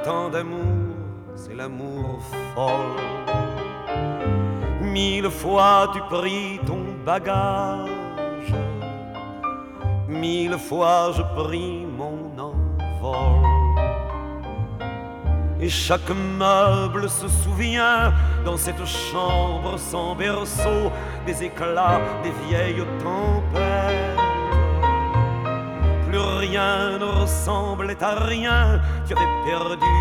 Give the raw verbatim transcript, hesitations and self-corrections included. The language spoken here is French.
tant d'amour, c'est l'amour folle. Mille fois tu pris ton bagage, mille fois je pris mon envol. Et chaque meuble se souvient dans cette chambre sans berceau des éclats des vieilles tempêtes. Plus rien ne ressemblait à rien, tu avais perdu